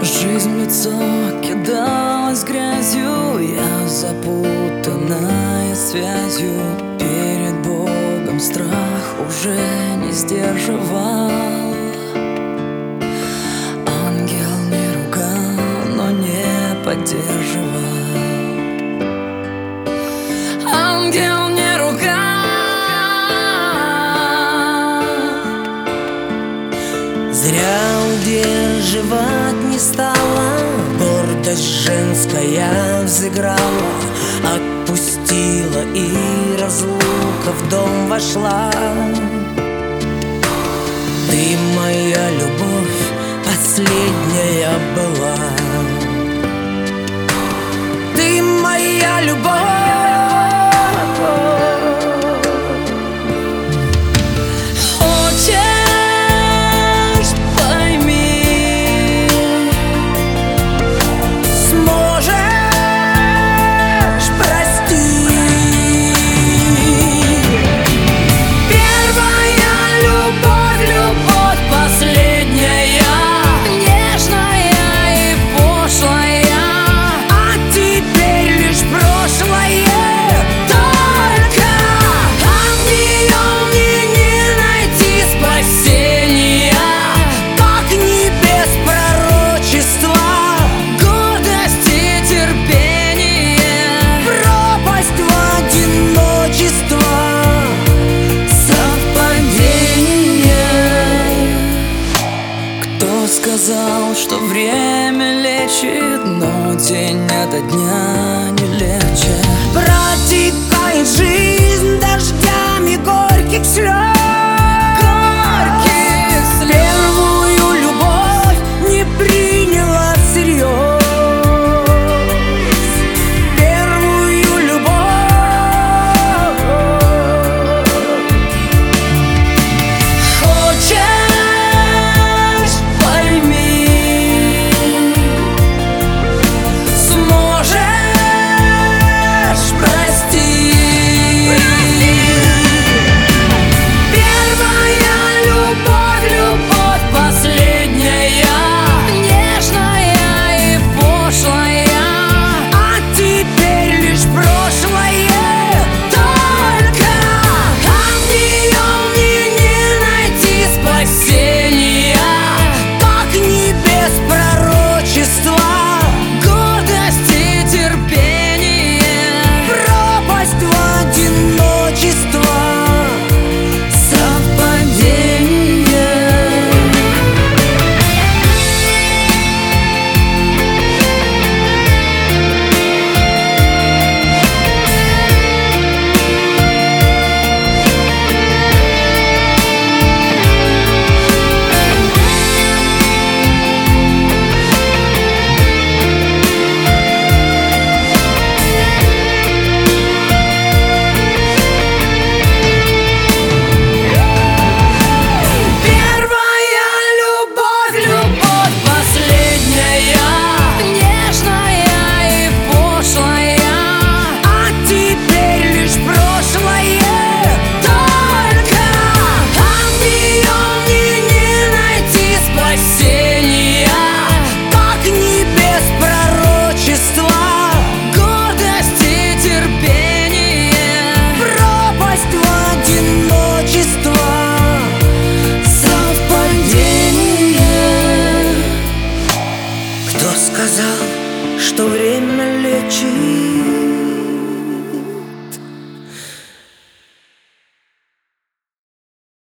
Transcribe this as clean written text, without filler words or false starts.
Жизнь в лицо кидалась грязью, я запутанная связью. Перед Богом страх уже не сдерживал. Ангел не ругал, но не поддерживал. Ангел не ругал. Зря удерживать не стала, гордость женская взыграла, отпустила и разлука в дом вошла. Ты моя любовь последняя была, ты моя любовь. Сказал, что время лечит, но день ото дня не легче. Протекает жизнь.